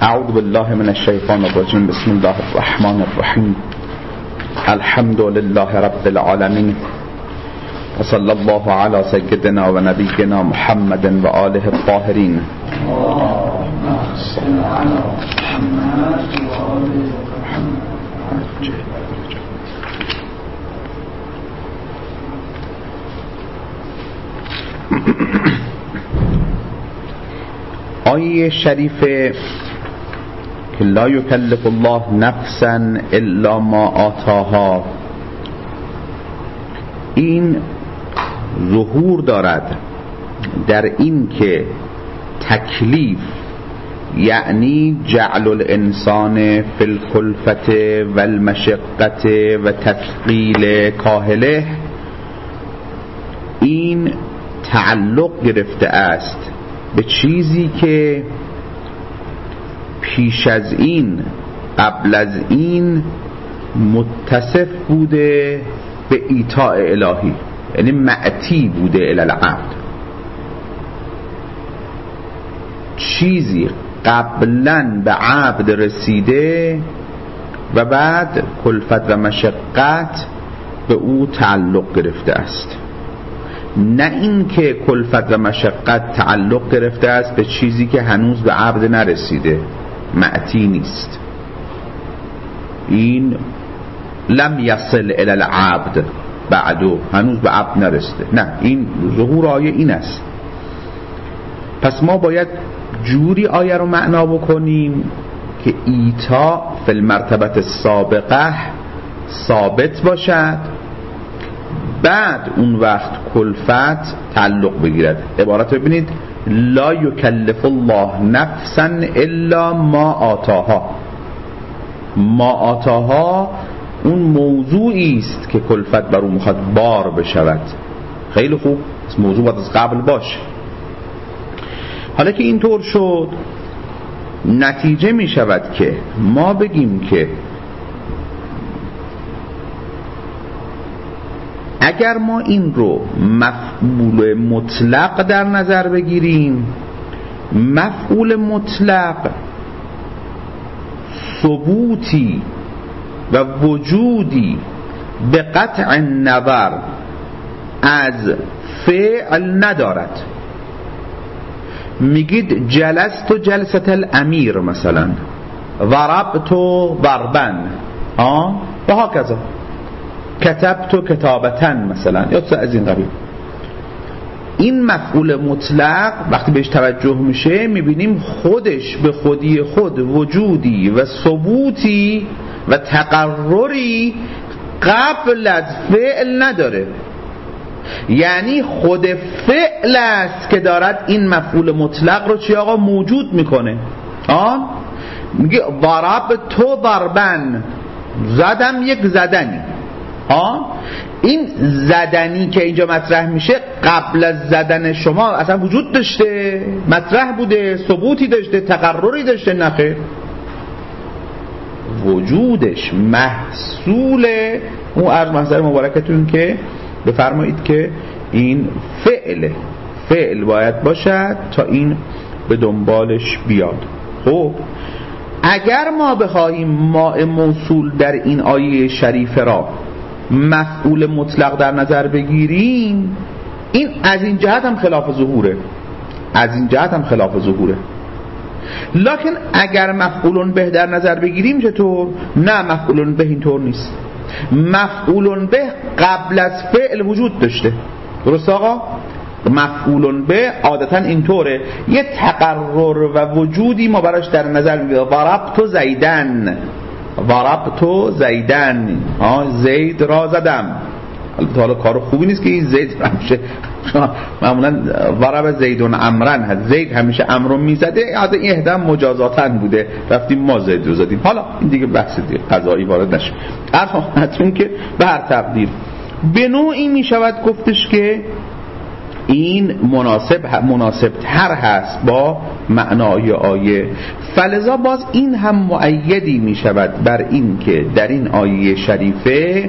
اعوذ بالله من الشیطان الرجیم. بسم الله الرحمن الرحیم. الحمد لله رب العالمین و صلی الله علی سیدنا و نبینا محمد و آله الطاهرین. آیه شریفه که لا یکلف الله نفسا الا ما آتاها، این ظهور دارد در این که تکلیف یعنی جعل الانسان فی الکلفت و المشقت و تثقیل کاهله، این تعلق گرفته است به چیزی که پیش از این قبل از این متصف بوده به ایتاء الهی، یعنی معتی بوده الی العبد. چیزی قبلا به عبد رسیده و بعد کلفت و مشقت به او تعلق گرفته است، نه اینکه کلفت و مشقت تعلق گرفته است به چیزی که هنوز به عبد نرسیده، معتی نیست. این لم یصل الی العبد بعدو، هنوز به عبد نرسیده. نه، این ظهور آیه این است. پس ما باید جوری آیه رو معنا بکنیم که ایتا فی المرتبه السابقه ثابت باشد، بعد اون وقت کلفت تعلق بگیرد. عبارت رو ببینید: لا یکلف الله نفسا الا ما آتاها. ما آتاها اون موضوعی است که کلفت بر اون میخواد بار بشود. خیلی خوب، موضوع باید از قبل باشه. حالا که اینطور شد، نتیجه میشود که ما بگیم که اگر ما این رو مفعول مطلق در نظر بگیریم، مفعول مطلق ثبوتی و وجودی به قطع النظر از فعل ندارد. میگید جلست و جلست الامیر مثلا، ضربت و ضربا و هاکذا، کتبت و کتابتن مثلا، یا از این قبیل. این مفعول مطلق وقتی بهش توجه میشه میبینیم خودش به خودی خود وجودی و ثبوتی و تقرری قبل از فعل نداره. یعنی خود فعل است که دارد این مفعول مطلق رو چی آقا موجود میکنه. میگه ضرب تو ضربن، زدم یک زدنی. این زدنی که اینجا مطرح میشه قبل از زدن شما اصلا وجود داشته، مطرح بوده، ثبوتی داشته، تقرری داشته؟ نخیر، وجودش محصول اون عرض محضر مبارکتون که بفرمایید که این فعل باید باشد تا این به دنبالش بیاد. خب اگر ما بخواهیم ماء موصول در این آیه شریفه را مفعول مطلق در نظر بگیریم، این از این جهت هم خلاف ظهوره، لکن اگر مفعول به در نظر بگیریم چطور؟ نه، مفعول به اینطور نیست. مفعول به قبل از فعل وجود داشته. درست آقا؟ مفعول به عادتا اینطوره، یه تقرر و وجودی ما براش در نظر میگیریم. ضربت زیدن، زید را زدم. البته حالا کار خوبی نیست که این زید همیشه معمولا ضرب زیدون امرن هست، زید همیشه امرو میزده، این اهدام مجازاتن بوده، رفتیم ما زید رو زدیم. حالا این دیگه بحث دیگه قضایی وارد نشه. ارفاقتون که به هر تقدیر به نوعی میشود گفتش که این مناسب تر هست با معنای آیه. فلذا باز این هم مؤیدی می شود بر این که در این آیه شریفه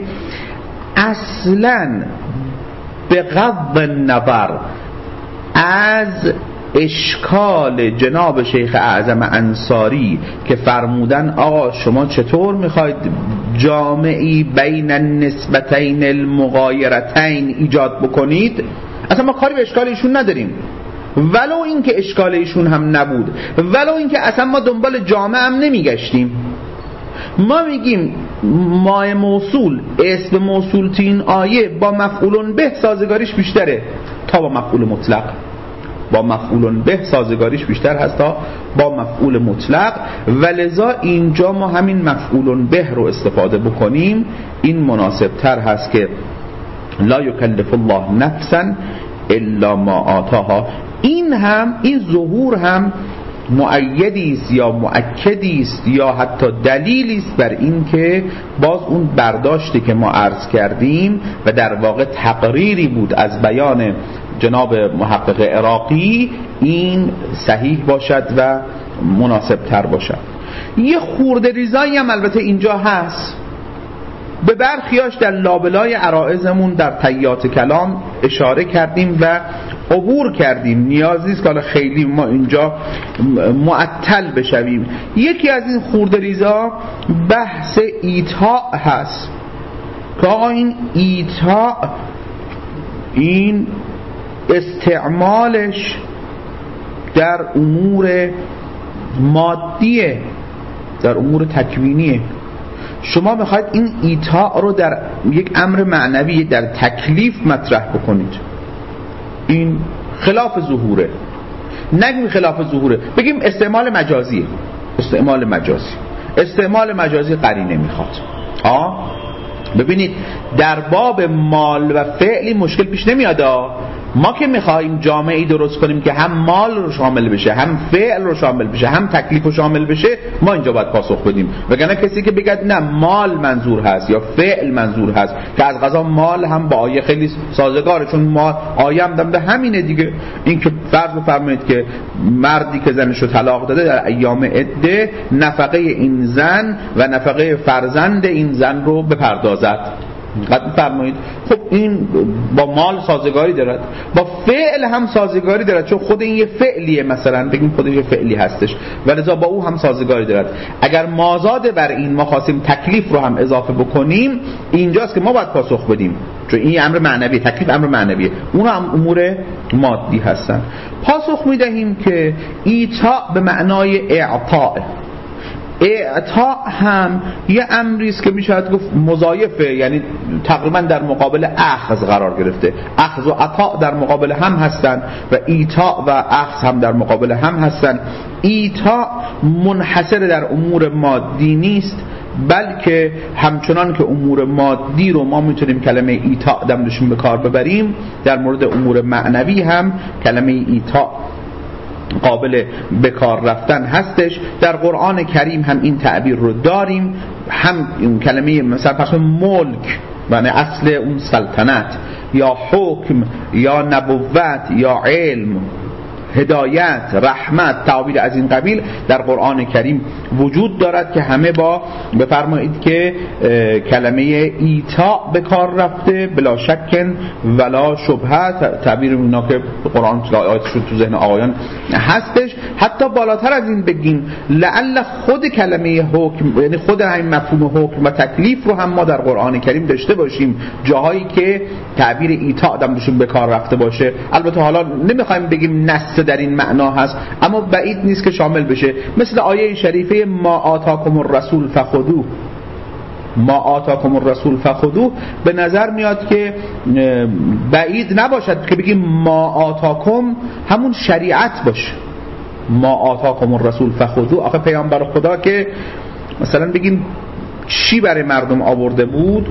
اصلاً به غض النظر از اشکال جناب شیخ اعظم انصاری که فرمودن آقا شما چطور میخواید جامعی بین النسبتین المغایرتین ایجاد بکنید، اصلا ما کاری به اشکال ایشون نداریم، ولو اینکه اشکال ایشون هم نبود، ولو اینکه اصلا ما دنبال جامعه هم نمیگشتیم. ما میگیم ما موصول، اسم موصول تو این آیه با مفعول به سازگاریش بیشتره تا با مفعول مطلق. با مفعول به سازگاریش بیشتر هست تا با مفعول مطلق، ولذا اینجا ما همین مفعول به رو استفاده بکنیم. این مناسب تر هست که لا یکلف الله نفسا الا ما آتاها. این ظهور هم مؤیدی است یا مؤکدی است یا حتی دلیلی است بر این که باز اون برداشتی که ما عرض کردیم و در واقع تقریری بود از بیان جناب محقق عراقی، این صحیح باشد و مناسب تر باشد. یه خورده ریزایی هم البته اینجا هست، به برخیاش در لابلای عرائزمون در طیات کلام اشاره کردیم و عبور کردیم، نیازی نیست که خیلی ما اینجا معطل بشویم. یکی از این خورده ریزا بحث ایتاء هست که آقا این ایتاء، این استعمالش در امور مادیه، در امور تکوینیه. شما میخواید این ایتاء رو در یک امر معنوی در تکلیف مطرح بکنید، این خلاف ظهوره. نگیم خلاف ظهوره، بگیم استعمال مجازیه. استعمال مجازی قرینه میخواد. ببینید در باب مال و فعلی مشکل پیش نمیاد. ما که میخواییم جامعی درست کنیم که هم مال رو شامل بشه، هم فعل رو شامل بشه، هم تکلیف رو شامل بشه، ما اینجا باید پاسخ بدیم. وگرنه کسی که بگه نه مال منظور هست یا فعل منظور هست، که از قضا مال هم با آیه خیلی سازگاره، چون ما آیه هم دم به همینه دیگه. این که فرض بفرمایید که مردی که زنش رو طلاق داده در ایام عده نفقه این زن و نفقه فرزند این زن رو بپردازد. قد فرمایید خب این با مال سازگاری دارد، با فعل هم سازگاری دارد، چون خود این یه فعلیه، مثلا بگیم خودش یه فعلی هستش و لذا با او هم سازگاری دارد. اگر مازاد بر این ما خواستیم تکلیف رو هم اضافه بکنیم، اینجاست که ما باید پاسخ بدیم، چون این امر معنوی، تکلیف امر معنویه، اون هم امور مادی هستن. پاسخ میدهیم که ایتاء به معنای اعطاء. اعطاء هم یه امری است که میشود گفت مضایفه، یعنی تقریبا در مقابل اخذ قرار گرفته. اخذ و عطاء در مقابل هم هستند و ایتاء و اخذ هم در مقابل هم هستند. ایتاء منحصر در امور مادی نیست، بلکه همچنان که امور مادی رو ما میتونیم کلمه ایتاء دمشون به کار ببریم، در مورد امور معنوی هم کلمه ایتاء قابل بکار رفتن هستش. در قرآن کریم هم این تعبیر رو داریم، هم این کلمه مثلا پس ملک یعنی اصل اون سلطنت، یا حکم یا نبوت یا علم، هدایت، رحمت، تعبیر از این قبیل در قرآن کریم وجود دارد که همه با بفرمایید که کلمه ایتاء به کار رفته، بلا شک ولا شبهه. تعبیر اینا که قرآن آیاتش تو ذهن آقایان هستش. حتی بالاتر از این بگیم لعل خود کلمه حکم، یعنی خود همین مفهوم حکم و تکلیف رو هم ما در قرآن کریم داشته باشیم، جاهایی که تعبیر ایتاء دمشون به کار رفته باشه. البته حالا نمیخوایم بگیم نص در این معنا هست، اما بعید نیست که شامل بشه، مثل آیه شریفه ما آتاکم الرسول فخذوه. ما آتاکم الرسول فخذوه به نظر میاد که بعید نباشد که بگیم ما آتاکم همون شریعت باشه. ما آتاکم الرسول فخذوه، آخه پیامبر خدا که مثلا بگیم چی برای مردم آورده بود؟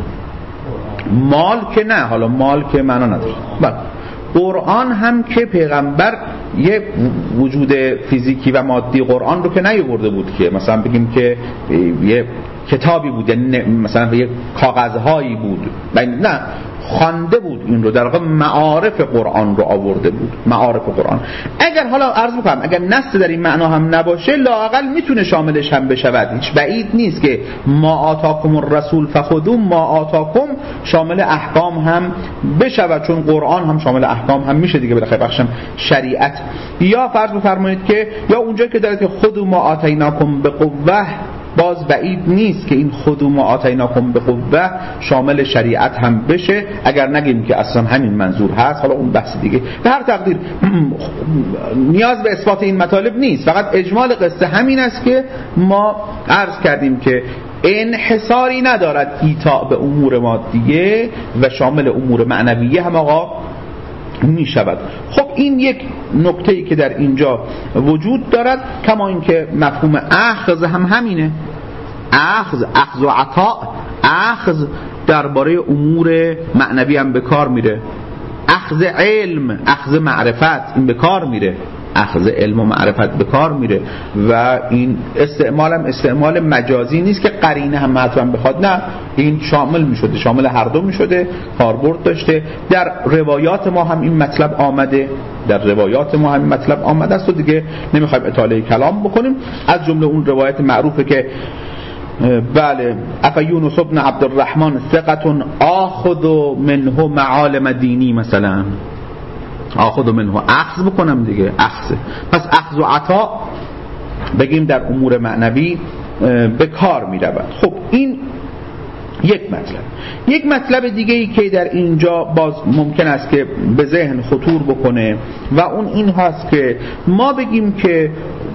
مال که نه، حالا مال که معنا نداره. بله قرآن هم که پیغمبر یه وجود فیزیکی و مادی قرآن رو که نیاورده بود که مثلا بگیم که یه کتابی بود، یعنی مثلا یه کاغذهایی بود، نه، خوانده بود، این رو در واقع معارف قرآن رو آورده بود، معارف قرآن. اگر حالا عرض می‌کنم اگر نص در این معنا هم نباشه لااقل میتونه شاملش هم بشود، هیچ بعید نیست که ما آتاکم الرسول فخذوه، ما آتاکم شامل احکام هم بشود، چون قرآن هم شامل احکام هم میشه دیگه، بالاخره بخشم شریعت. یا فرض بفرمایید که یا اونجا که داره که خذوا ما آتیناکم بقوه، باز بعید نیست که این خذوا ما آتیناکم بقوه شامل شریعت هم بشه، اگر نگیم که اصلا همین منظور هست، حالا اون بحث دیگه. به هر تقدیر نیاز به اثبات این مطالب نیست، فقط اجمال قصه همین است که ما عرض کردیم که انحصاری ندارد ایتاء به امور مادیه و شامل امور معنویه هم آقا می شود. خب این یک نکته‌ای که در اینجا وجود دارد، کما اینکه مفهوم اخذ هم همینه. اخذ و عطا، اخذ درباره امور معنوی هم به کار میره، اخذ علم، اخذ معرفت این به کار میره، اخذ علم و معرفت به کار میره و این استعمال مجازی نیست که قرینه هم حتما بخواد، نه این شامل میشده، شامل هر دو میشده، کاربرد داشته. در روایات ما هم این مطلب آمده، در روایات ما هم این مطلب آمده است و دیگه نمیخوایم اطاله کلام بکنیم. از جمله اون روایت معروفه که بله افا یونس ابن عبدالرحمن ثقة آخذ منه معالم دینی، مثلا آخذ منه اخذ بکنم دیگه، اخذ. پس اخذ و عطا بگیم در امور معنوی به کار می رود. خب این یک مطلب دیگه ای که در اینجا باز ممکن است که به ذهن خطور بکنه و اون این هست که ما بگیم که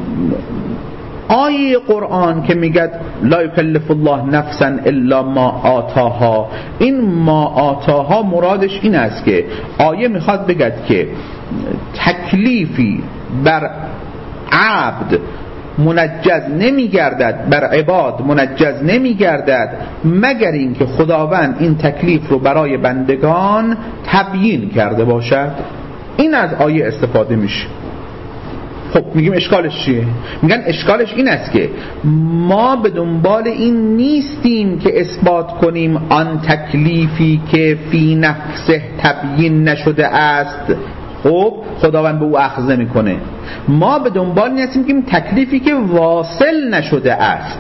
آیه قرآن که میگه لا یکلف الله نفسا الا ما آتاها، این ما آتاها مرادش این است که آیه میخواد بگه که تکلیفی بر عبد منجز نمیگردد، بر عباد منجز نمیگردد مگر اینکه خداوند این تکلیف رو برای بندگان تبیین کرده باشد. این از آیه استفاده میشه. خب میگیم اشکالش چیه؟ میگن اشکالش این است که ما به دنبال این نیستیم که اثبات کنیم آن تکلیفی که فی نفسه تبیین نشده است خب خداوند به او اخذ نمیکنه. ما به دنبال این هستیم که تکلیفی که واصل نشده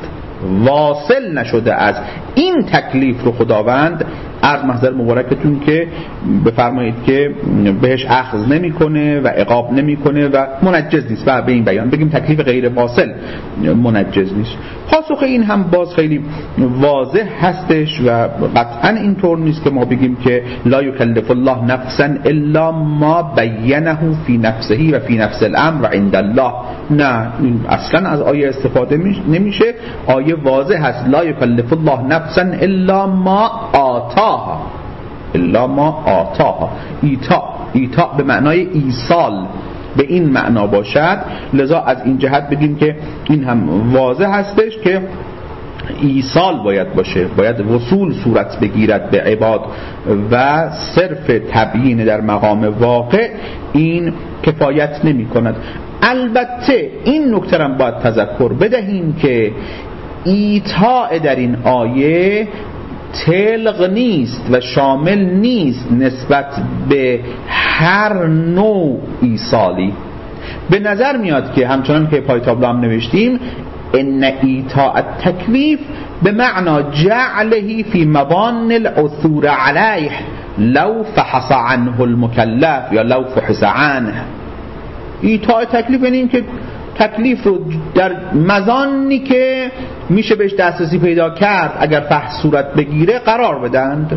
است این تکلیف رو خداوند عرض محضر مبارکتون که بفرمایید که بهش اخذ نمیکنه و عقاب نمیکنه و منجز نیست. و به این بیان بگیم تکلیف غیر واصل منجز نیست. پاسخ این هم باز خیلی واضح هستش و قطعا اینطور نیست که ما بگیم که لا یکلف الله نفسا الا ما بینه فی نفسه و فی نفس الامر عند الله. نه، این اصلا از آیه استفاده نمیشه. آیه واضح هست لا یکلف الله نفسا الا ما آتاها، الا ما آتاها. ایتاء به معنای ایصال به این معنا باشد، لذا از این جهت بگیم که این هم واضح هستش که ایصال باید باشه، باید وصول صورت بگیرد به عباد و صرف تبیین در مقام واقع این کفایت نمی کند. البته این نکته را باید تذکر بدهیم که ایتاء در این آیه طلق نیست و شامل نیست نسبت به هر نوع ایصالی. به نظر میاد که همچنان که پای تابلو هم نوشتیم ان ایتاء التکلیف به معنا جعله فی مبان العثور علیه لو فحص عنه المکلف یا لو فحص عنه. ایتاء تکلیف یعنی این که تکلیف رو در مزانی که میشه بهش دسترسی پیدا کرد اگر فحص صورت بگیره قرار بدند.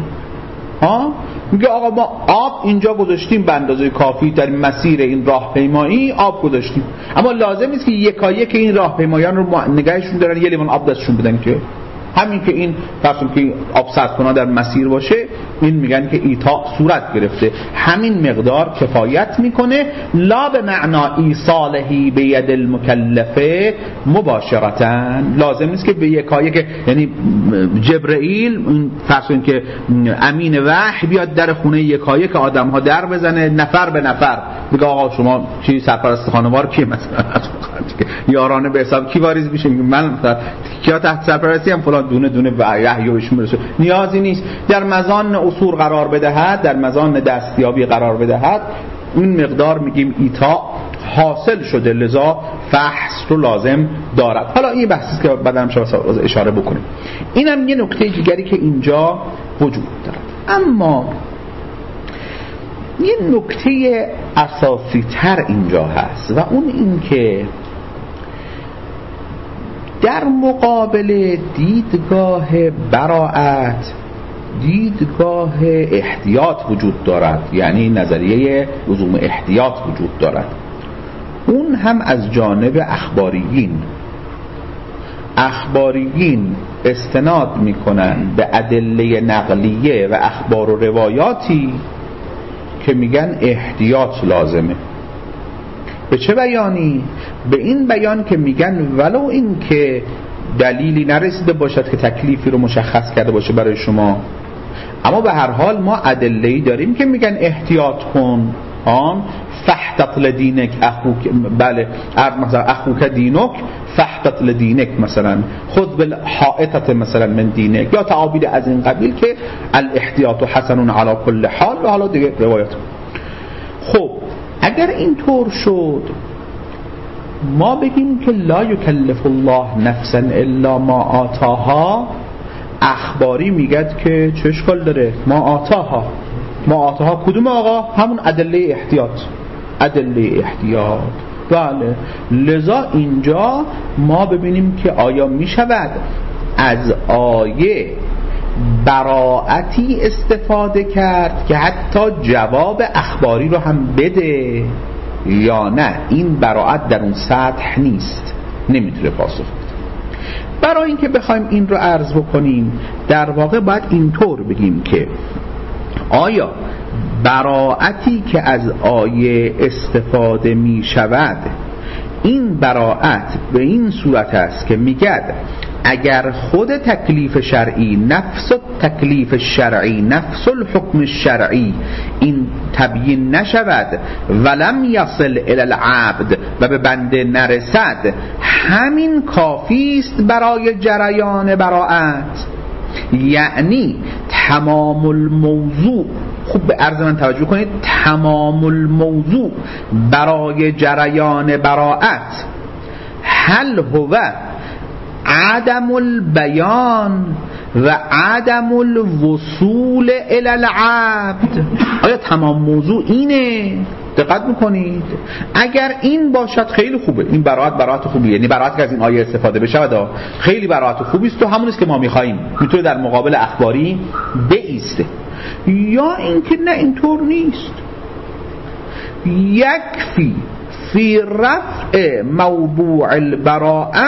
میگه آقا ما آب اینجا گذاشتیم به اندازه کافی در مسیر این راهپیمایی آب گذاشتیم، اما لازم نیست که یکایک این راهپیمایان رو نگهشون دارن یه لیوان آب دستشون بدن که همین که این فرض که آب سردکنان در مسیر باشه این میگن که ایتاء صورت گرفته، همین مقدار کفایت میکنه. لا به معنا ایصالهی به ید المکلفه مباشرتاً، لازم نیست که به یکایک یعنی جبرئیل فرض کن که امین وحی بیاد در خونه یکایک آدم ها در بزنه نفر به نفر بگه آقا شما چی سرپرست خانوار کی مثلا یارانه به حساب کی واریز میشه؟ من کیا تحت سرپرستی هم فلان دونه دونه وحی بهشون برسه. نیازی نیست در مزان اصول قرار بدهد، در مزان دستیابی قرار بدهد، این مقدار میگیم ایتا حاصل شده، لذا فحص رو لازم دارد. حالا این بحثی که بعدم شما اشاره بکنیم. اینم یه نکته دیگری که اینجا وجود دارد. اما یه نکته اساسی تر اینجا هست و اون این که در مقابل دیدگاه براءت دیدگاه احتیاط وجود دارد، یعنی نظریه لزوم احتیاط وجود دارد. اون هم از جانب اخباریین استناد میکنن به ادله نقلیه و اخبار و روایاتی که میگن احتیاط لازمه. به چه بیانی؟ به این بیان که میگن ولو این که دلیلی نرسیده باشد که تکلیفی رو مشخص کرده باشه برای شما، اما به هر حال ما ادله‌ای داریم که میگن احتیاط کن. فحتط لدینک اخوک، بله مثلا اخوک دینک فحتط لدینک، مثلا خذ بالحائطت مثلا من دینک، یا تعابیر از این قبیل که الاحتیاط حسن علی کل حال. و حالا دیگه روایت. خب اگر اینطور شد ما بگیم که لا یکلف الله نفسا الا ما آتاها، اخباری میگد که چه اشکال داره؟ ما آتاها کدوم آقا؟ همون ادله احتیاط. بله، لذا اینجا ما ببینیم که آیا میشود از آیه براعتی استفاده کرد که حتی جواب اخباری رو هم بده، یا نه این براعت در اون سطح نیست، نمیتونه پاسخ بده. برای اینکه بخوایم این رو عرض بکنیم در واقع باید اینطور بگیم که آیا براعتی که از آیه استفاده می شود، این براعت به این صورت است که میگد اگر خود تکلیف شرعی نفس الحکم الشرعی این تبیین نشود ولم یصل الی العبد و به بنده نرسد، همین کافی است برای جریان براعت. یعنی تمام الموضوع، خوب به عرض من توجه کنید، تمام الموضوع برای جریان براعت هل هو عدم البیان و عدم الوصول الی العبد. آیا تمام موضوع اینه؟ دقت میکنید؟ اگر این باشد خیلی خوبه، این براعت خوبیه، یعنی براعت که از این آیه استفاده بشه خیلی براعت خوبی است و همون است که ما میخواییم، میتونه در مقابل اخباری بایسته. یا اینکه نه اینطور نیست، یکفی فی رفع موضوع البراءه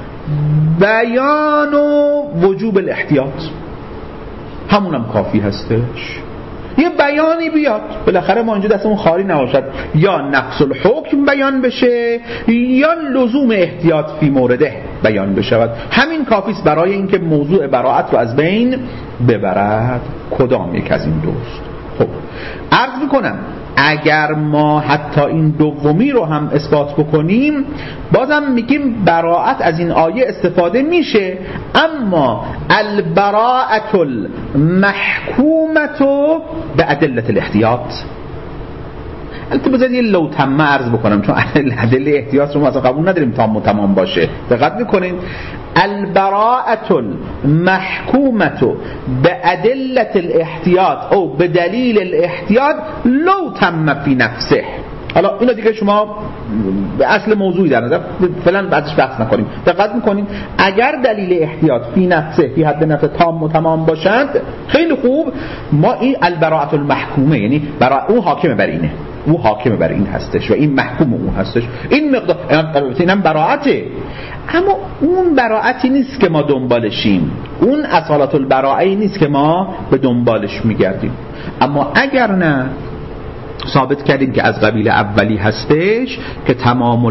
بیان و وجوب الاحتیاط، همونم کافی هستش. یه بیانی بیاد، بالاخره ما اینجا دستمون خالی نباشد، یا نفس الحکم بیان بشه یا لزوم احتیاط فی مورده بیان بشود، همین کافی است برای اینکه موضوع براءت رو از بین ببرد. کدام یک از این دوست؟ خب عرض میکنم اگر ما حتی این دومی رو هم اثبات بکنیم بازم میگیم براءت از این آیه استفاده میشه، اما البراءة المحکومة به ادله الاحتیاط. البته بذارید یه لو تمه عرض بکنم چون ادله احتیاط رو ما اصلا قبول نداریم تمام باشه. دقت میکنین البراءة المحکومة به ادله الاحتیاط او به دلیل الاحتیاط لو تم فی نفسه. حالا اینا دیگه شما به اصل موضوعی در نظر فعلا بعدش بحث نکنیم. دقت میکنین اگر دلیل احتیاط فی نفسه فی حد نفس تام و تمام باشند خیلی خوب، ما این البراءة المحکومه یعنی برای اون حاکم بر اینه، او حاکم بر این هستش و این محکوم اون هستش، این مقدار اینم براءته، اما اون براءتی نیست که ما دنبالشیم، اون اصالت البراءه نیست که ما به دنبالش میگردیم. اما اگر نه ثابت کردیم که از قبیل اولی هستش که تمام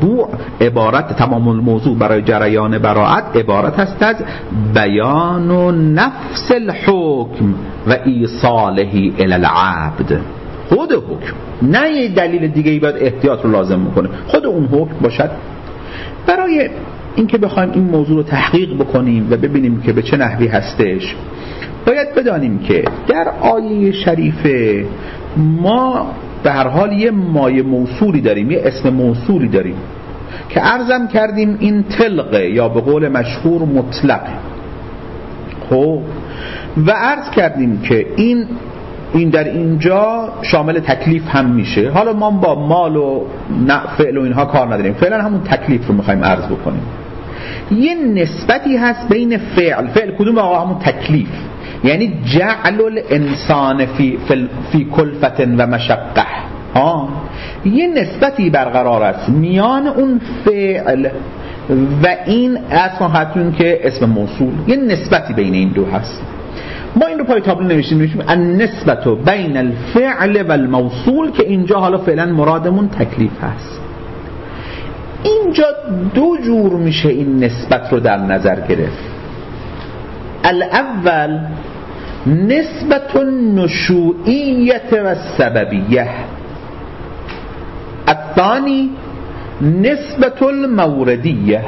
الموضوع برای جریان براءت عبارت هست از بیان و نفس الحکم و ایصاله الی العبد. خود حکم، نه یه دلیل دیگه ای باید احتیاط رو لازم میکنه، خود اون حکم باشد برای اینکه بخوایم این موضوع رو تحقیق بکنیم و ببینیم که به چه نحوی هستش، باید بدانیم که در آیه شریفه ما به هر حال یه مایه موصولی داریم، یه اسم موصولی داریم که عرضم کردیم این طلقه یا به قول مشهور مطلقه. خب و عرض کردیم که این در اینجا شامل تکلیف هم میشه. حالا ما با مال و فعل و اینها کار نداریم، فعلا همون تکلیف رو میخوایم عرض بکنیم. یه نسبتی هست بین فعل کدوم آقا؟ همون تکلیف، یعنی جعل الانسان فی کلفت و مشقه. یه نسبتی برقرار است میان اون فعل و این اسم خاطرون که اسم موصول، یه نسبتی بین این دو هست. ما این رو پای تابلو نوشتیم النسبت بین الفعل و الموصول، که اینجا حالا فعلا مرادمون تکلیف هست. اینجا دو جور میشه این نسبت رو در نظر گرفت. الاول نسبت النشوئیت و السببیه، الثانی نسبت الموردیه.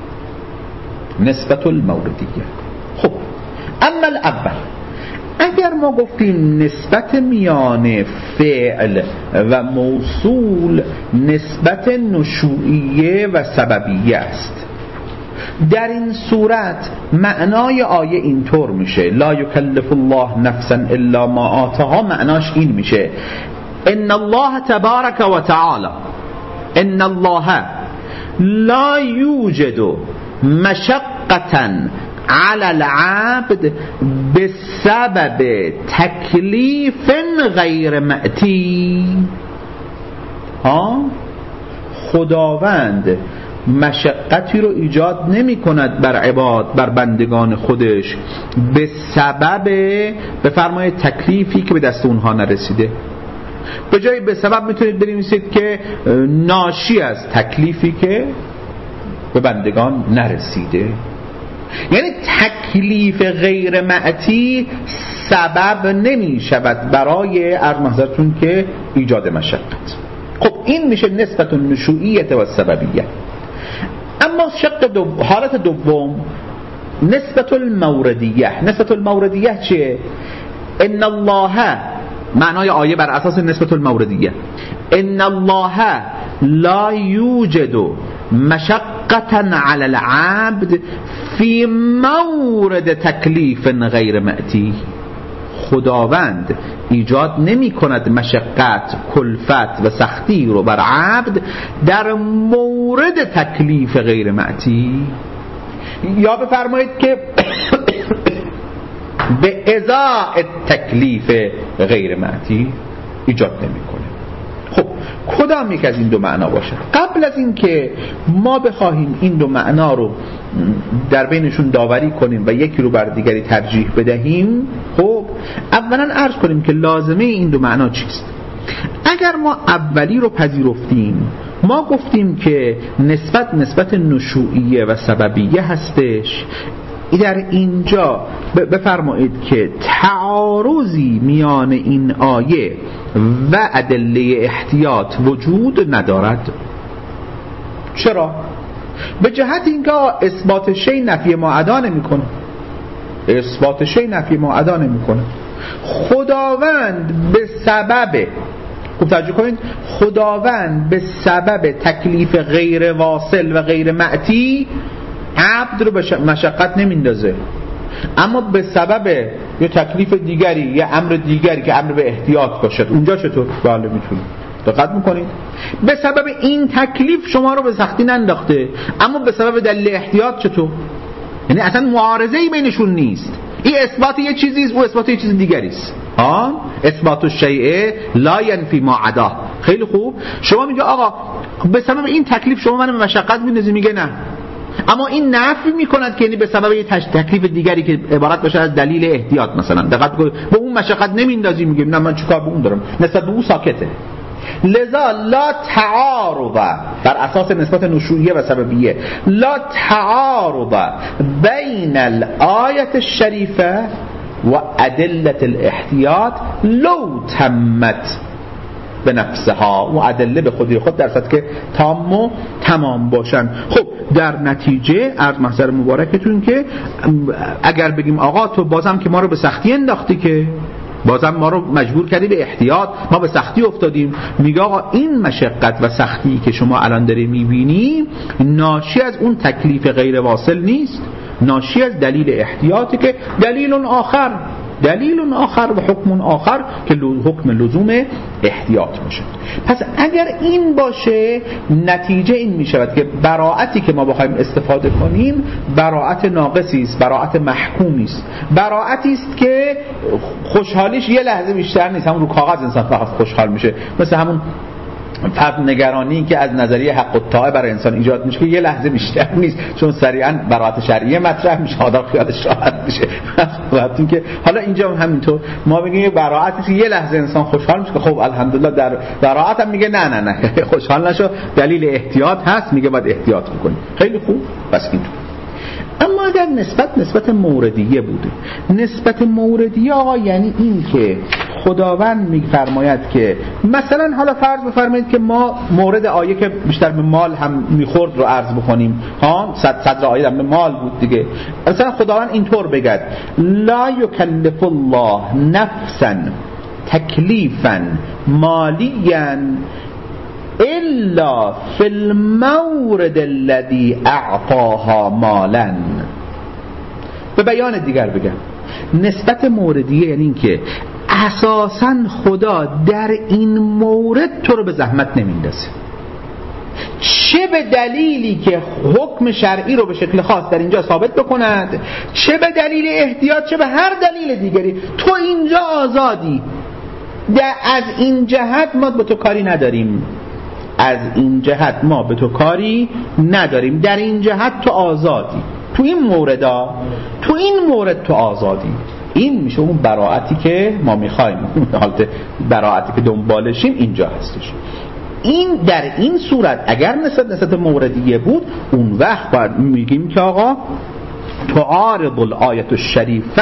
خب اما الاول، اگر ما گفتیم نسبت میان فعل و موصول نسبت نشوئیه و سببیه است، در این صورت معنای آیه اینطور میشه لا یکلف الله نفسا الا ما آتاها. معناش این میشه ان الله تبارک و تعالی ان الله لا یوجد مشقة على العبد بسبب تکلیف غیر مأتی. خداوند مشقتی رو ایجاد نمی کند بر عباد، بر بندگان خودش، به سبب بفرمایید تکلیفی که به دست اونها نرسیده. به جای به سبب میتونید بنویسید که ناشی از تکلیفی که به بندگان نرسیده. یعنی تکلیف غیر معتی سبب نمی شود برای عرض محضرتون که ایجاد مشقت. خب این میشه نسبت النشوئیت و سببیه. اما حالت دوم نسبت الموردیه. نسبت الموردیه چیه؟ ان الله، معنای آیه بر اساس نسبت الموردیه، ان الله لا یوجد مشقة على العبد فی مورد تکلیف غیر مأتی. خداوند ایجاد نمی کند مشقت، کلفت و سختی رو بر عبد در مورد تکلیف غیر مأتی، یا بفرمایید که به ازاء تکلیف غیر مأتی ایجاد نمی کنه. خب کدام یک از این دو معنا باشه؟ قبل از این که ما بخواهیم این دو معنا رو در بینشون داوری کنیم و یکی رو بر دیگری ترجیح بدهیم، خب اولا عرض کنیم که لازمه این دو معنا چیست. اگر ما اولی رو پذیرفتیم، ما گفتیم که نسبت نشوئیه و سببیه هستش. در اینجا بفرمایید که تعارضی میان این آیه و ادله احتیاط وجود ندارد. چرا؟ به جهت اینکه اثبات شی نفی معدا نمی‌کنه. اثبات شی نفی معدا نمی‌کنه. خداوند به سبب، خوب توجه کنید، خداوند به سبب تکلیف غیر واصل و غیر معتی عبد رو به مشقت نمیندازه، اما به سبب یه تکلیف دیگری، یه امر دیگری که امر به احتیاط باشد، اونجا چطور؟ بله میتونید. دقت میکنید؟ به سبب این تکلیف شما رو به سختی ننداخته، اما به سبب دلیل احتیاط چطور؟ یعنی اصلا معارضه‌ای بینشون نیست. این اثبات یه چیزیست، او اثبات یه چیز دیگری است. اثبات الشیء لا ینفی ما عداه. خیلی خوب. شما میگه آقا به سبب این تکلیف شما منو به مشقت میندازی، میگه نه، اما این نفی میکند که یعنی به سبب یه تکلیف دیگری که عبارت باشه از دلیل احتیاط مثلا، دقت کنید، به اون مشقت نمیندازی، میگه نه من چیکار به اون دارم، نسبت به اون ساکته. لذا لا تعارض، بر اساس نسبت نشوئیه و سببیه، لا تعارض بین الآیه الشریفه و ادله الاحتیاط لو تمت به نفسها و ادله به خودی خود در صورتی که تام و تمام باشن. خب در نتیجه عرض محضر مبارکتون که اگر بگیم آقا تو بازم که ما رو به سختی انداختی، که بازم ما رو مجبور کردی به احتیاط، ما به سختی افتادیم، میگه آقا این مشقت و سختی که شما الان داری میبینی ناشی از اون تکلیف غیر واصل نیست، ناشی از دلیل احتیاطی که دلیل آخر و حکم آخر که حکم لزوم احتیاط باشه. پس اگر این باشه نتیجه این می شود که براعتی که ما بخوایم استفاده کنیم براعت ناقصی است، براعت محکومی است، براعتی است که خوشحالیش یه لحظه بیشتر نیست، همون رو کاغذ انسان فقط خوشحال میشه، مثل همون فرد نگرانی که از نظریه حق الطاعه برای انسان ایجاد میشه که یه لحظه بیشتر نیست، چون سریعا براعت شرعیه مطرح میشه، آدم خیالش راحت میشه. وقتی که حالا اینجا هم همینطور ما میگیم براعتی که یه لحظه انسان خوشحال میشه که خب الحمدلله، در براعت هم میگه نه خوشحال نشو، دلیل احتیاط هست، میگه باید احتیاط بکنی. خیلی خوب، پس اینطور. اما اگر نسبت موردیه بوده، نسبت موردیه آقا یعنی این که خداوند میفرماید که مثلا حالا فرض بفرمایید که ما مورد آیه که بیشتر به مال هم میخورد رو عرض بکنیم، صدر آیه هم به مال بود دیگه. مثلا خداوند اینطور بگد لا یکلف الله نفسا تکلیفا مالیا الا فی المورد الذی اعطاها مالا. به بیان دیگر بگم نسبت موردیه یعنی این که اساساً خدا در این مورد تو رو به زحمت نمیندازه، چه به دلیلی که حکم شرعی رو به شکل خاص در اینجا ثابت بکند، چه به دلیل احتیاط، چه به هر دلیل دیگری، تو اینجا آزادی. از این جهت ما به تو کاری نداریم، از این جهت ما به تو کاری نداریم، در این جهت تو آزادی، تو این مورد تو آزادی. این میشه اون براعتی که ما میخوایم، حالت براعتی که دنبالشیم اینجا هستش. این در این صورت اگر نسبت موردیه بود، اون وقت باید میگیم که آقا تعارض الآیت الشریفه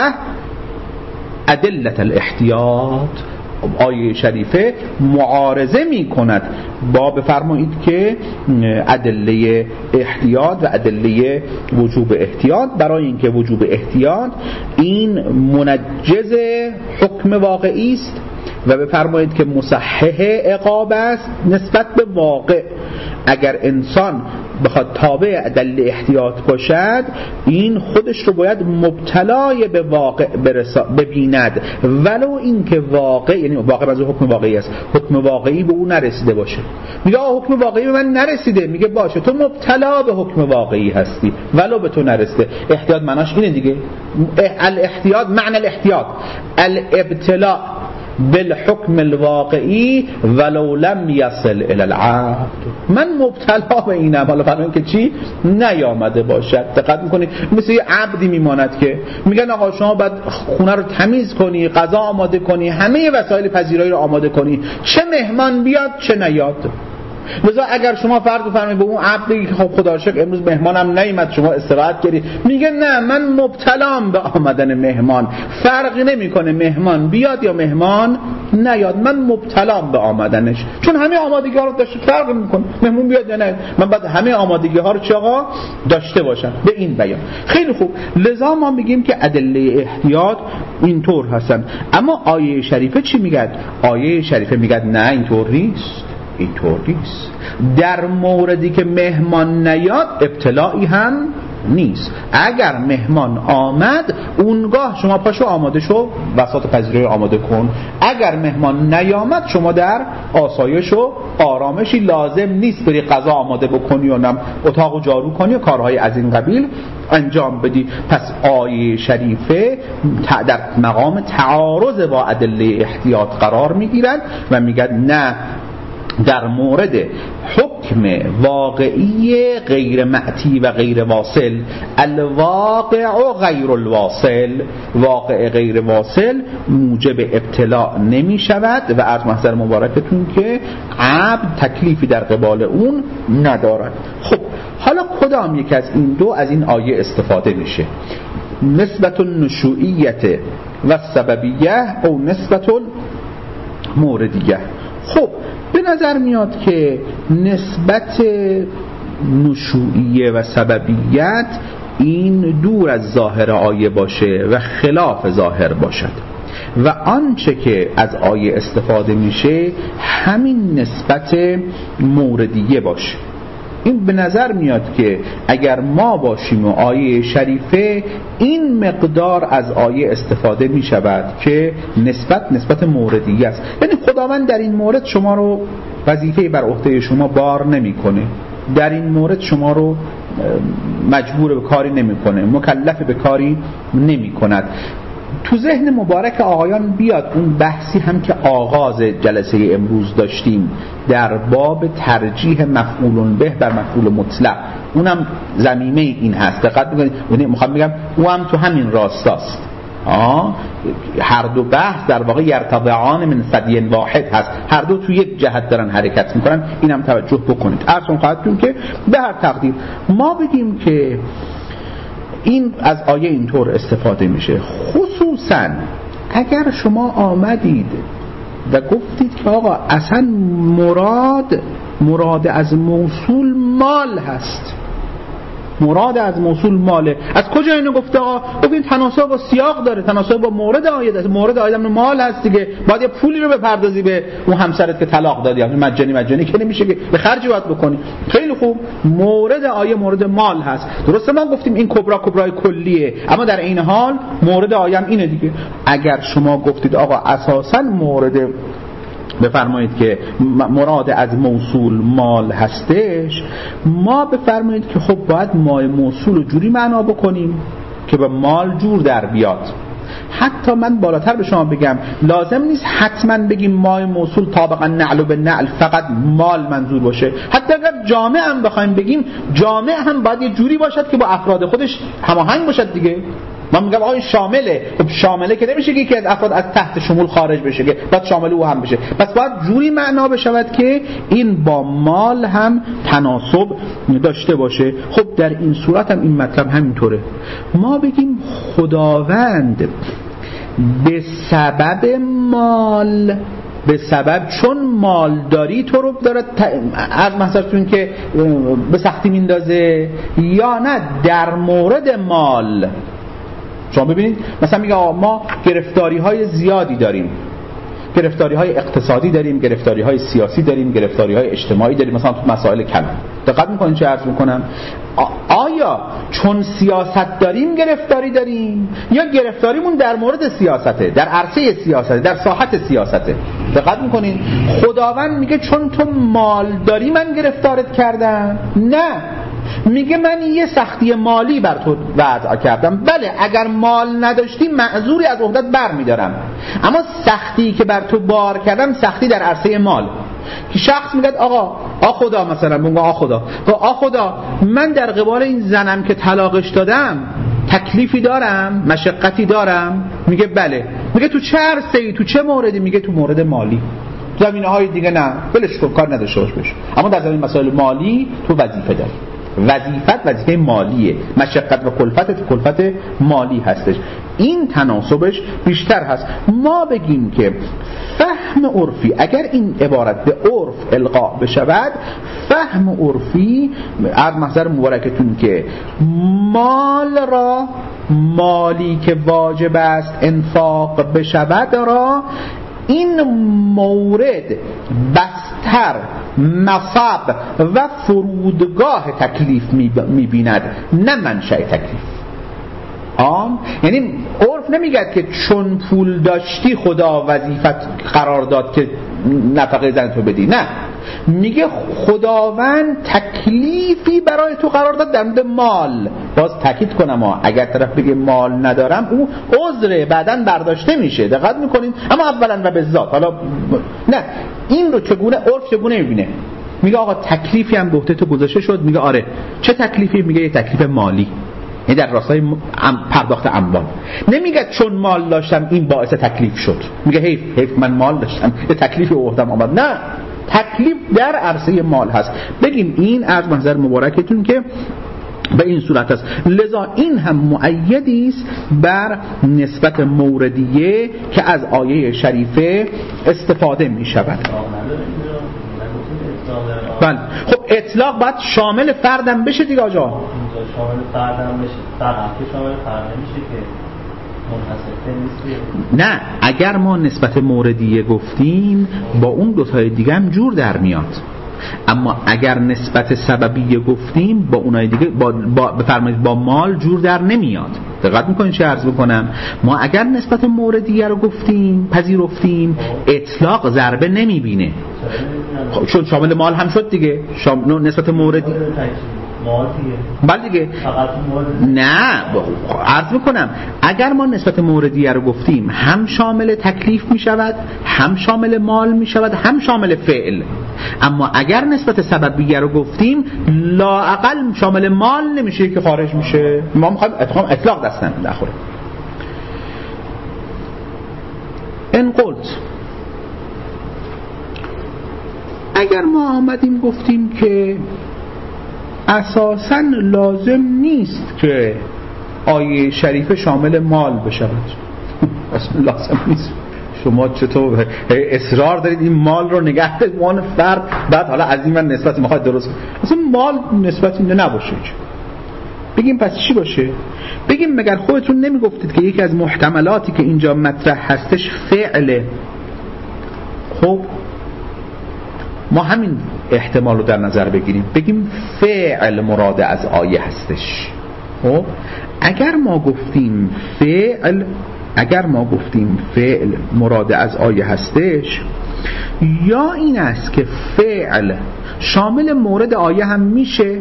ادلت الاحتیاط. آیه شریفه معارضه می کند با بفرمایید که ادله احتیاط و ادله وجوب احتیاط. برای اینکه وجوب احتیاط این منجز حکم واقعی است و بفرمایید که مصحح عقاب است نسبت به واقع. اگر انسان بخواد تابع دلیل احتیاط باشد، این خودش رو باید مبتلای به واقع ببیند، ولو اینکه واقع، یعنی واقع از حکم واقعی است، حکم واقعی به اون نرسیده باشه. میگه حکم واقعی به من نرسیده، میگه باشه تو مبتلا به حکم واقعی هستی ولو به تو نرسیده. احتیاط معناش اینه دیگه، الاحتیاط معنی الاحتیاط الابتلاء بالحکم الواقعی ولو لم یصل الی العبد. من مبتلا به اینم، حالا فرض که چی نیامده باشد. دقت میکنید مثل یه عبدی میماند که میگن آقا شما باید خونه رو تمیز کنی، غذا آماده کنی، همه وسایل پذیرایی رو آماده کنی، چه مهمان بیاد چه نیاد. لذا اگر شما فرض بفرمایید به اون عبدی که خب خدا رو شکر امروز مهمانم نیامد، شما استراحت کردی، میگه نه من مبتلام به آمدن مهمان، فرقی نمیکنه مهمان بیاد یا مهمان نیاد، من مبتلام به آمدنش، چون همه آمادگی ها رو داشته، فرق نمیکنه مهمون بیاد یا نه، من باید همه آمادگی ها رو چه آقا داشته باشم. به این بیان خیلی خوب. لذا ما میگیم که ادله احتیاط اینطور هستن. اما آیه شریفه چی میگه؟ آیه شریفه میگه نه اینطور نیست، اینطور نیست. در موردی که مهمان نیاد ابتلاعی هم نیست. اگر مهمان آمد اونگاه شما پاشو آماده شو، بساط پذیرایی آماده کن. اگر مهمان نیامد شما در آسایش و آرامشی، لازم نیست بری غذا آماده بکنی و نم اتاقو جارو کنی و کارهای از این قبیل انجام بدی. پس آیه شریفه در مقام تعارض با ادله احتیاط قرار میگیرند و میگن نه، در مورد حکم واقعی غیر معتی و غیر واصل، الواقع و غیر الواصل، واقع غیر واصل موجب ابتلاء نمی شود و از محضر مبارکتون که عبد تکلیفی در قبال اون ندارد. خب حالا کدام یک از این دو از این آیه استفاده میشه؟ نسبت النشوئیت و سببیه او نسبت موردیه. خب نظر میاد که نسبت نشوئیه و سببیت این دور از ظاهر آیه باشه و خلاف ظاهر باشد و آنچه که از آیه استفاده میشه همین نسبت موردیه باشه. این به نظر میاد که اگر ما باشیم و آیه شریفه این مقدار از آیه استفاده می شود که نسبت موردیه است. یعنی خداوند در این مورد شما رو وظیفه بر عهده شما بار نمیکنه، در این مورد شما رو مجبور به کاری نمیکنه، مکلف به کاری نمیکند. تو ذهن مبارک آقایان بیاد اون بحثی هم که آغاز جلسه امروز داشتیم در باب ترجیح مفعول به بر مفعول مطلق، اونم ضمیمه این هست. دقت بکنید، میخوام بگم او هم تو همین راستاست. هر دو بحث در واقع یرتضعان من ثدی واحد هست، هر دو تو یک جهت دارن حرکت میکنن. اینم توجه بکنید. عرضم خواهدتون که به هر تقدیر ما بگیم که این از آیه اینطور استفاده میشه، خصوصا اگر شما آمدید و گفتید که آقا اصلا مراد از موصول مال هست، مراد از موصول ماله. از کجا اینو گفته آقا؟ ببین تناسب با سیاق داره، تناسب با مورد آیه داره. مورد آیه هم مال هست دیگه، باید یه پولی رو بپردازی به اون همسرت که طلاق دادی، یعنی مجانی که نمیشه که به خرج باید بکنی. خیلی خوب، مورد آیه مورد مال هست. درسته ما گفتیم این کبرای کلیه، اما در این حال مورد آیه هم اینه دیگه. اگر شما گفتید آقا اساساً مورد بفرمایید که مراد از موصول مال هستش، ما بفرمایید که خب باید مای موصول رو جوری معنا بکنیم که به مال جور در بیاد. حتی من بالاتر به شما بگم لازم نیست حتما بگیم مای موصول طابقا نعل به نعل فقط مال منظور باشه. حتی اگر جامع هم بخوایم بگیم، جامع هم باید یه جوری باشد که با افراد خودش هماهنگ باشد دیگه. من میگم آقا این شامله، خب شامله که نمیشه که یکی از افراد از تحت شمول خارج بشه، که باید شامل او هم بشه. پس باید جوری معنا بشود که این با مال هم تناسب داشته باشه. خب در این صورت هم این مطلب همینطوره. ما بگیم خداوند به سبب مال، به سبب چون مالداری تو رو داره از مثلا که به سختی میندازه، یا نه در مورد مال. شما ببینید مثلا میگه ما گرفتاری های زیادی داریم، گرفتاری های اقتصادی داریم، گرفتاری های سیاسی داریم، گرفتاری های اجتماعی داریم، مثلا تو مسائل کلان. دقت میکنین چه عرض میکنم؟ آیا چون سیاست داریم گرفتاری داریم، یا گرفتاریمون در مورد سیاسته، در عرصه سیاسته، در ساحت سیاسته؟ دقت میکنین؟ خداوند میگه چون تو مال داری من گرفتارت کردم؟ نه، میگه من یه سختی مالی بر تو وضع کردم. بله اگر مال نداشتی معذوری از عهدت بر میدارم، اما سختی که بر تو بار کردم سختی در عرصه مال. که شخص میگه آقا خدا، مثلا میگه آقا خدا من در قبال این زنم که طلاقش دادم تکلیفی دارم، مشقتی دارم؟ میگه بله. میگه تو چه عرصه‌ای، تو چه موردی؟ میگه تو مورد مالی. زمینه‌های دیگه نه، ولش کن، کار نداشته باش بشه، اما در زمین مسائل مالی تو وظیفه داری. وظیفه مالیه، مشقت و کلفت مالی هستش. این تناسبش بیشتر هست. ما بگیم که فهم عرفی، اگر این عبارت به عرف القا بشود، فهم عرفی از محضر مبارکتون که مال را، مالی که واجب است انفاق بشود را، این مورد بستر مصاب و فرودگاه تکلیف می‌بیند، نه منشأ تکلیف. یعنی عرف نمیگه که چون پول داشتی خدا وظیفت قرار داد که نفقه زن تو بدی، نه، میگه خداوند تکلیفی برای تو قرار داد در مورد مال. باز تاکید کنم اگر طرف بگه مال ندارم، او عذر بعداً برداشته میشه. دقت میکنین؟ اما اولا و به ذات، حالا نه، این رو چگونه عرف چگونه میبینه؟ میگه آقا تکلیفی هم به عهده تو گذاشته شد. میگه آره. چه تکلیفی؟ میگه یه تکلیف مالی، این در راستای پرداخت اموال. نمیگه چون مال داشتم این باعث تکلیف شد. میگه حیف من مال داشتم یه تکلیف عهدم آمد. نه، تکلیف در عرصه مال هست. بگیم این از منظر مبارکتون که به این صورت است. لذا این هم مؤیدی است بر نسبت موردیه که از آیه شریفه استفاده می شود. بله. خب اطلاق باید شامل فردم بشه دیگه آجا. اینجا شامل فردم بشه، فقط که شامل فرد نمیشه که منحصر نیست. نه، اگر ما نسبت موردیه گفتیم با اون دوتای دیگه هم جور در میاد، اما اگر نسبت سببیه گفتیم با اونای دیگه بفرمایید با مال جور در نمیاد. دقت میکنید چه عرض بکنم؟ ما اگر نسبت موردیه رو گفتیم پذیرفتیم اطلاق ضربه نمیبینه، خب چون شامل مال هم شد دیگه. نسبت موردی مال دیگه. بله دیگه. نه عرض میکنم اگر ما نسبت موردیه رو گفتیم هم شامل تکلیف میشود، هم شامل مال میشود، هم شامل فعل. اما اگر نسبت سببیه رو گفتیم لااقل شامل مال نمیشه که خارج میشه. ما میخوایم اطلاق دست نخوره. ان قلت، اگر ما آمدیم گفتیم که اساساً لازم نیست که آیه شریف شامل مال بشود، اصلا لازم نیست. شما چطور اصرار دارید این مال رو نگه دارید وان فرد، بعد حالا از این من نسبتی میخواید درست اصلا مال نسبتی نباشه. بگیم پس چی باشه؟ بگیم مگر خودتون نمیگفتید که یکی از محتملاتی که اینجا مطرح هستش فعله؟ خب ما همین احتمال رو در نظر بگیریم، بگیم فعل مراد از آیه هستش. خب اگر ما گفتیم فعل مراد از آیه هستش، یا این است که فعل شامل مورد آیه هم میشه،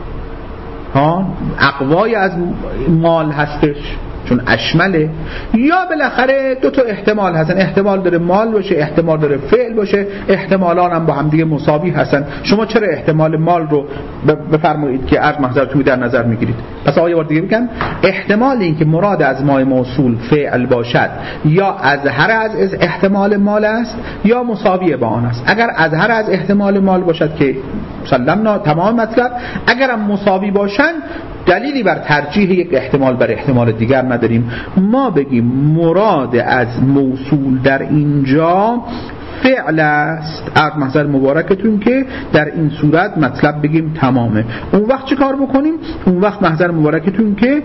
اقوای از مال هستش چون اشمله، یا بالاخره دو تا احتمال هستن، احتمال داره مال باشه، احتمال داره فعل باشه، احتمالان هم با هم دیگه مساوی هستن. شما چرا احتمال مال رو بفرمایید که عرض محضرتون در نظر میگیرید؟ پس آیه بار دیگه بگم احتمال این که مراد از مای موصول فعل باشد یا اظهر از احتمال مال است یا مساوی با آن است. اگر اظهر از احتمال مال باشد که سلمنا تمام مطلب، اگرم مساوی باشن دلیلی بر ترجیح یک احتمال بر احتمال دیگر نداریم. ما بگیم مراد از موصول در اینجا فعل است، عرض محضر مبارکتون که در این صورت مطلب بگیم تمامه. اون وقت چه کار بکنیم؟ اون وقت محضر مبارکتون که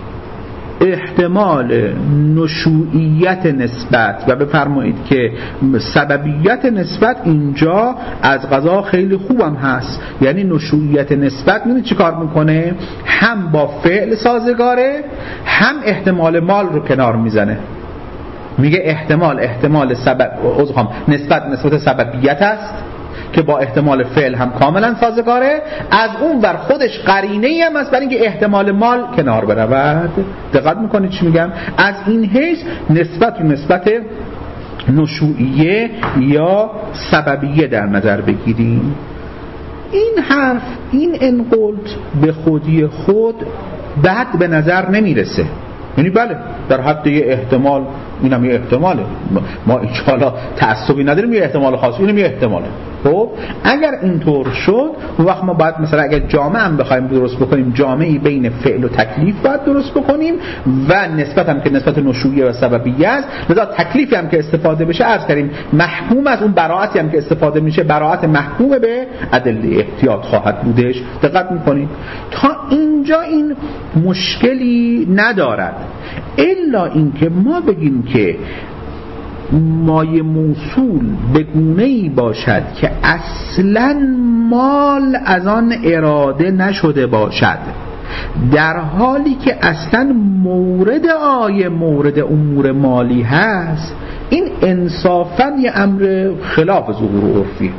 احتمال نشوئیت نسبت و بفرمایید که سببیت نسبت اینجا از قضا خیلی خوبم هست. یعنی نشوئیت نسبت می‌بینید چی کار میکنه؟ هم با فعل سازگاره، هم احتمال مال رو کنار میزنه. میگه احتمال سبب نسبت سببیت است که با احتمال فعل هم کاملا سازگاره، از اون ور خودش قرینه‌ای هم است برای اینکه احتمال مال کنار برود. دقت میکنید چی میگم؟ از این حیث نسبت نشوئیه یا سببیه در نظر بگیریم. این حرف، این انقلت به خودی خود بد به نظر نمیرسه. یعنی بله در حد یه احتمال، اینم یه احتماله، ما انشاءالله تعصبی نداریم، یه احتمال خاص، اینم یه احتماله. خب اگر اینطور شد وقت ما باید مثلا اگر جامعه هم بخوایم درست بکنیم، جامعی بین فعل و تکلیف باید درست بکنیم و نسبت هم که نسبت نشوئیه و سببیه است، لذا تکلیفی هم که استفاده بشه عرض کردیم محکوم از اون براعتی هم که استفاده میشه براعت محکوم به ادله احتیاط خواهد بودش. دقت میکنید تا اینجا این مشکلی ندارد، الا اینکه ما بگیم که مایه موصول به گونه‌ای باشد که اصلاً مال از آن اراده نشده باشد، در حالی که اصلاً مورد آیه مورد امور مالی هست، این انصافاً یه امر خلاف ظهور عرفی.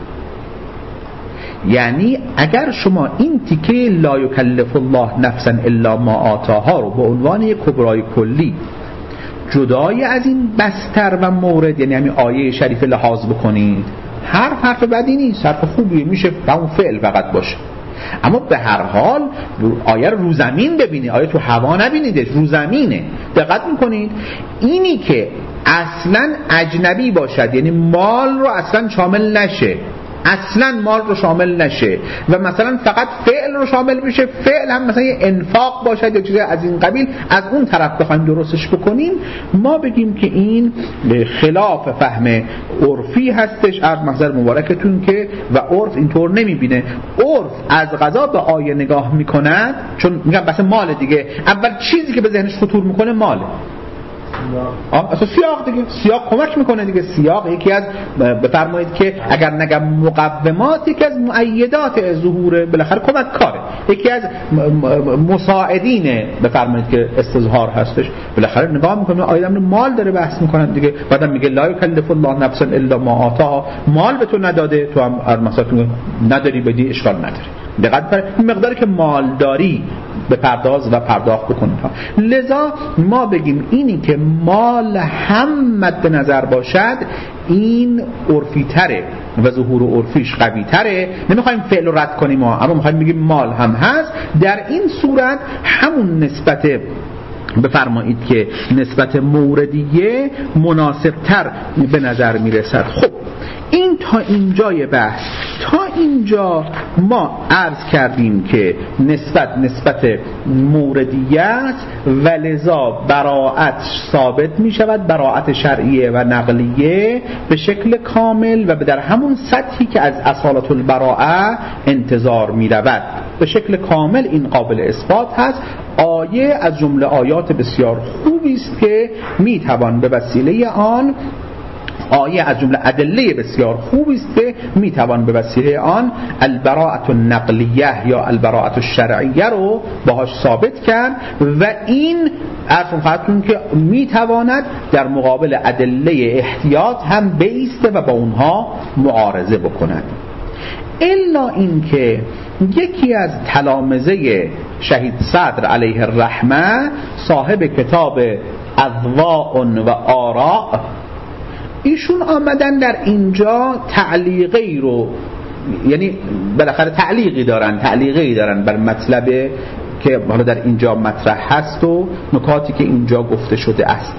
یعنی اگر شما این تیکه لا یکلف الله نفسا الا ما آتاها رو به عنوان یک کبرای کلی جدای از این بستر و مورد، یعنی همین آیه شریف لحاظ بکنید، حرف بدی نیست، حرف خوبیه، میشه همون فعل فقط باشه. اما به هر حال آیه رو زمین ببینید، آیه تو هوا نبینیدش، رو زمینه. دقت میکنید اینی که اصلا اجنبی باشد، یعنی مال رو اصلا شامل نشه، اصلا مال رو شامل نشه و مثلا فقط فعل رو شامل بشه، فعل هم مثلا یه انفاق باشد یا چیزی از این قبیل، از اون طرف بخوایم درستش بکنیم، ما بگیم که این خلاف فهم عرفی هستش. از محضر مبارکتون که و عرف اینطور نمیبینه. عرف از قضا به آیه نگاه میکند، چون میگم بس مال دیگه، اول چیزی که به ذهنش خطور میکنه ماله. اصلا سیاق دیگه، سیاق کمک میکنه دیگه. سیاق یکی از، بفرمایید که اگر نگم مقومات، یکی از مؤیدات ظهور بالاخره کمک کاره، یکی از مساعدین بفرمایید که استظهار هستش. بالاخره نگاه میکنه آیه مال داره بحث میکنن دیگه، بعدم میگه لا یکلف الله نفسا الا ما آتاها، مال به تو نداده، تو هم مثلا نداری بدی اشکال نداره، دقت بر این مقداری که مال داری به پرداز و پرداخت بکنید. لذا ما بگیم اینی که مال هم مد نظر باشد این عرفی تره و ظهور عرفیش قوی تره. نمیخوایم فعل رو رد کنیم اما میخوایم بگیم مال هم هست. در این صورت همون نسبت بفرمایید که نسبت موردیه مناسب تر به نظر میرسد. خب این تا اینجای بحث. تا اینجا ما عرض کردیم که نسبت موردیه است و لذا براءت ثابت می شود، براءت شرعیه و نقلیه به شکل کامل و در همون سطحی که از اصالت البراءه انتظار می رود به شکل کامل این قابل اثبات هست. آیه از جمله آیات بسیار خوبی است که می توان به وسیله آن، آیه از جمله ادله بسیار خوبی است که میتوان به وسیله آن البراءة النقلیه یا البراءة الشرعیه رو باهاش ثابت کرد و این عرض خدمتتون که میتواند در مقابل ادله احتیاط هم بایسته و با اونها معارضه بکند. الا اینکه یکی از تلامذه شهید صدر علیه الرحمه صاحب کتاب اضواء و آراء، ایشون آمدن در اینجا تعلیقی رو، یعنی بالاخره تعلیقی دارن بر مطلب که حالا در اینجا مطرح هست و نکاتی که اینجا گفته شده است.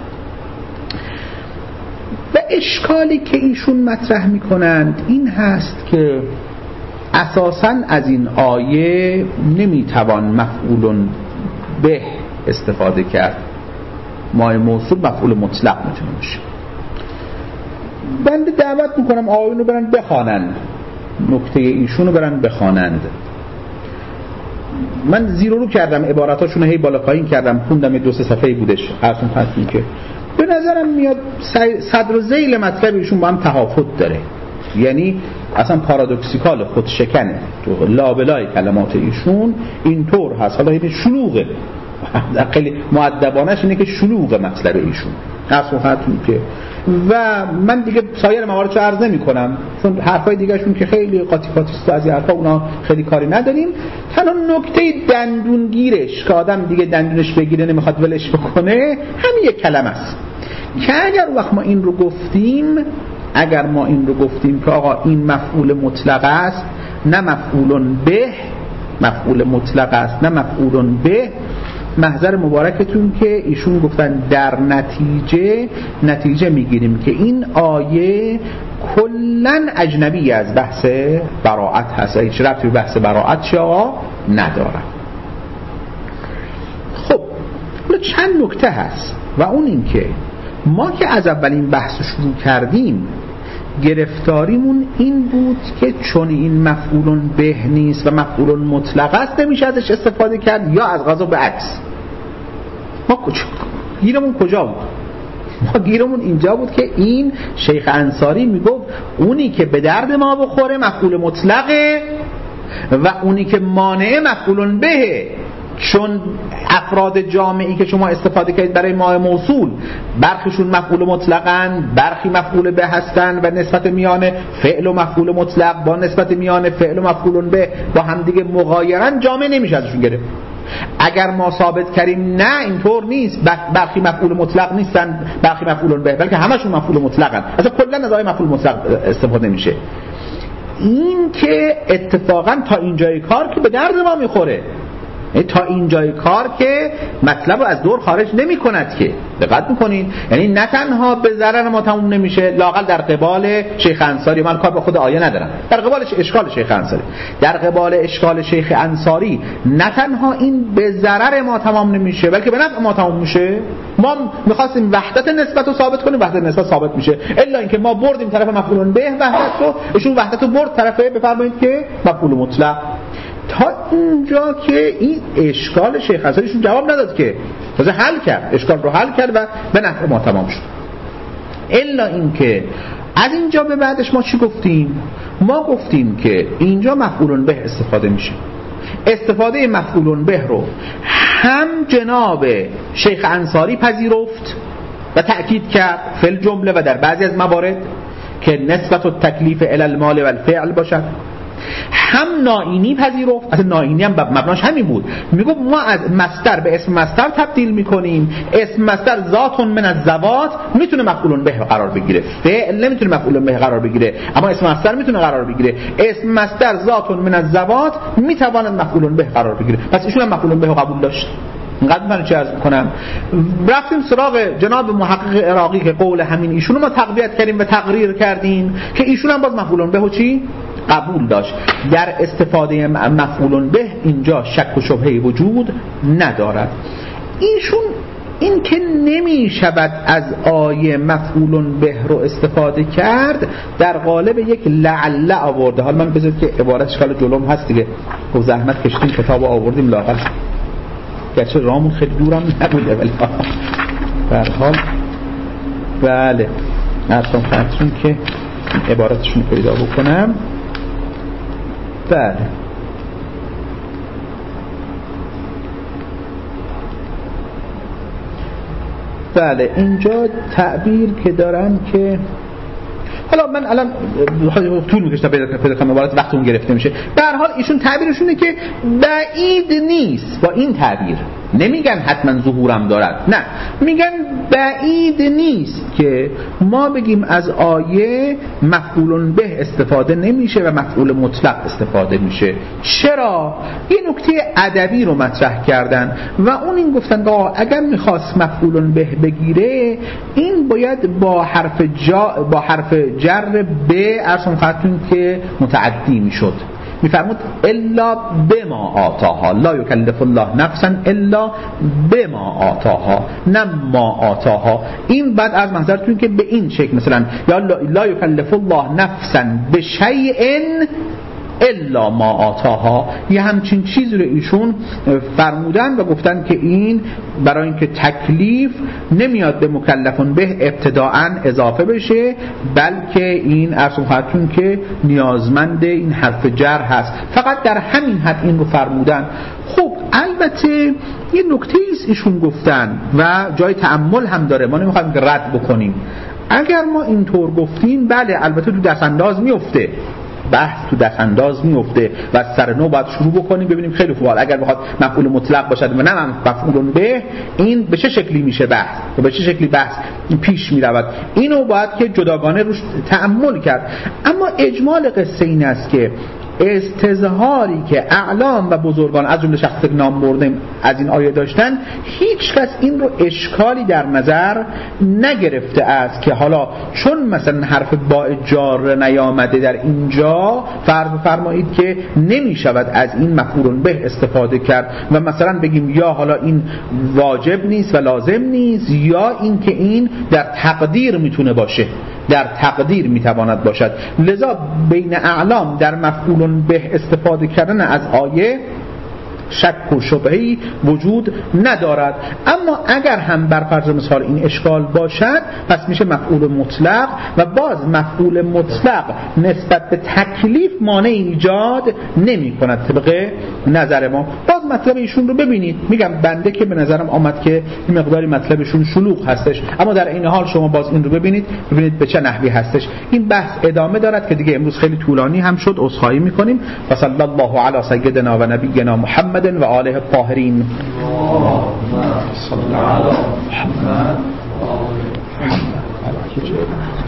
و اشکالی که ایشون مطرح میکنند این هست که اساساً از این آیه نمیتوان مفعول به استفاده کرد. مای موصول مفعول مطلق میتونه باشه. بنده دعوت میکنم آیون رو برن بخوانند، نکته ایشون رو برن بخوانند. من زیر رو کردم، عباراتاشون هی بالا پایین کردم، خوندم، 2-3 صفحه‌ای بودش. اصلا فهمیدم که به نظرم میاد صدر و ذیل مطلب ایشون با هم تفاوت داره، یعنی اصلا پارادوکسیکال، خود شکنه تو لابلای کلمات ایشون اینطور هست. حالا این شلوغه، خیلی مؤدبانش اینه که شلوغ مطلب ایشون اصلا فهمیدم که و من دیگه سایر مواردش رو عرض نمی کنم چون حرفای دیگه شون که خیلی قاطیفاتیست و از این حرفا اونا خیلی کاری نداریم. تنها نکته دندونگیرش که آدم دیگه دندونش بگیره نمیخواد ولش بکنه همین یک کلمه است که اگر وقت ما این رو گفتیم که آقا این مفعول مطلق است نه مفعول به، مفعول مطلق است نه مفعول به، محضر مبارکتون که ایشون گفتن در نتیجه میگیریم که این آیه کلن اجنبی از بحث براءت هست، هیچ ربطی به بحث براءت شما نداره. خب چند نکته هست و اون این که ما که از اولین بحث شروع کردیم گرفتاریمون این بود که چون این مفعول به نیست و مفعول مطلق است نمیشه ازش استفاده کرد، یا از قضا به عکس. ما گیرمون کجا بود؟ ما گیرمون اینجا بود که این شیخ انصاری میگفت اونی که به درد ما بخوره مفعول مطلقه و اونی که مانع مفعول به، چون افراد جامعی که شما استفاده کردید برای ماء موصول برخیشون مفعول مطلقن، برخی مفعول به هستن و نسبت میان فعل و مفعول مطلق با نسبت میان فعل و مفعول به با هم دیگه مغایرن، جامع نمیشه ازشون گرفت. اگر ما ثابت کردیم نه اینطور نیست، برخی مفعول مطلق نیستن برخی مفعول به، بلکه همشون مفعول مطلقن، اصلا کلا از آیه مفعول مطلق استفاده نمیشه. این که اتفاقا تا اینجای کار که به درد ما میخوره، تا اینجای کار که مطلب رو از دور خارج نمی کند که دقت میکنین. یعنی نه تنها به ضرر ما تموم نمیشه، لااقل در قبال شیخ انصاری، من کار به خود آیه ندارم، در قبال اشکال شیخ انصاری، در قبال اشکال شیخ انصاری نه تنها این به ضرر ما تمام نمیشه بلکه به نفع ما تمام میشه. ما میخواستیم وحدت نسبت رو ثابت کنیم، وحدت نسبت ثابت میشه، الا اینکه ما بردیم طرف مفعول به وحدت رو، ایشون وحدت رو برد طرف بفرمایید که مفعول مطلق. تا اینجا که این اشکال شیخ انصاریشون جواب نداد که تازه حل کرد، اشکال رو حل کرد و به نفع ما تمام شد. الا اینکه از اینجا به بعدش ما چی گفتیم؟ ما گفتیم که اینجا مفعول به استفاده میشه. استفاده مفعول به رو هم جناب شیخ انصاری پذیرفت و تأکید کرد فی الجمله و در بعضی از موارد که نسبت التکلیف الی المال و الفعل باشد، هم نائینی پذیرفت. اصلا نائینی هم مبناش همین بود، میگو ما از مصدر به اسم مصدر تبدیل میکنیم، اسم مصدر ذات من الذوات میتونه مفعول به قرار بگیره، فعل نمیتونه مفعول به قرار بگیره، اما اسم مصدر میتونه قرار بگیره. اسم مصدر ذات من الذوات میتواند مفعول به قرار بگیره، پس ایشون هم مفعول به قبول داشت. اینقدر من چه عرض کنم. رفتیم سراغ جناب محقق عراقی که قول همین ایشون رو ما تقویت کردیم و تقریر کردیم که ایشون هم باز مفعول به چی قبول داشت. در استفاده مفعول به اینجا شک و شبهه وجود ندارد. ایشون این که نمی شود از آیه مفعول به رو استفاده کرد در قالب یک لعل آورده. حالا من بذارید که عبارت اشکال جلوم هست دیگه، با زحمت کشتیم کتاب آوردیم لااقل، گرچه رامون خیلی دورم نبوده ولی در حال بله اصلا خواهدشون که عبارتشون پیدا بکنم. بله بله اینجا تعبیر که دارم که حالا من الان طول میکشه پیدا کنم عبارت وقتمون گرفته میشه. به هر حال ایشون تعبیرشونه که بعید نیست، با این تعبیر نمیگن حتما ظهورم دارد، نه میگن بعید نیست که ما بگیم از آیه مفعول به استفاده نمیشه و مفعول مطلق استفاده میشه. چرا؟ یه نکته ادبی رو مطرح کردن و اون این گفتن که اگر میخواست مفعول به بگیره این باید با حرف جر به ارسم خواهدتون که متعدی میشد. میفرمود الا بما آتاها، لا یکلف الله نفسا الا بما آتاها، نه ما آتاها. این بعد از منظرتون که به این شکل مثلا یا لا یکلف الله نفسا بشیء الا ما آتاها، یه همچین چیزی رو ایشون فرمودن و گفتن که این برای اینکه تکلیف نمیاد به مکلفون به ابتداعا اضافه بشه، بلکه این ارسم خواهدتون که نیازمند این حرف جر هست، فقط در همین حد این رو فرمودن. خب البته یه نکته ایست ایشون گفتن و جای تأمل هم داره، ما نمیخوایم که رد بکنیم. اگر ما اینطور گفتیم بله البته تو دست انداز میفته، بحث تو دست انداز میفته و از سر نو باید شروع بکنیم ببینیم خیلی خوب اگر بخواد مفعول مطلق باشد و نه مفعول به، این به چه شکلی میشه بحث و به چه شکلی بحث پیش میرود، اینو باید که جداگانه روش تأمل کرد. اما اجمال قصه این است که استظهاری که اعلام و بزرگان از جمله شخصی که نام بردیم از این آیه داشتن، هیچ کس این رو اشکالی در نظر نگرفته است که حالا چون مثلا حرف با جار نیامده در اینجا فرمایید که نمی شود از این مفعول به استفاده کرد و مثلا بگیم یا حالا این واجب نیست و لازم نیست یا این که این در تقدیر میتونه باشه، در تقدیر میتواند باشد. لذا بین اعلام در مفعول به استفاده کردن از آیه شک و شبهه‌ای وجود ندارد. اما اگر هم بر فرض مثال این اشکال باشد پس میشه مفعول مطلق و باز مفعول مطلق نسبت به تکلیف مانع ایجاد نمی کند طبق نظر ما. باز مطلب ایشون رو ببینید، میگم بنده که به نظرم آمد که این مقداری مطلبشون شلوغ هستش، اما در این حال شما باز این رو ببینید به چه نحوی هستش. این بحث ادامه دارد که دیگه امروز خیلی طولانی هم شد، عذرخواهی میکنیم. و صلی الله علی سیدنا و نبینا محمد و آله الطاهرین. صلی الله علی محمد و آله محمد.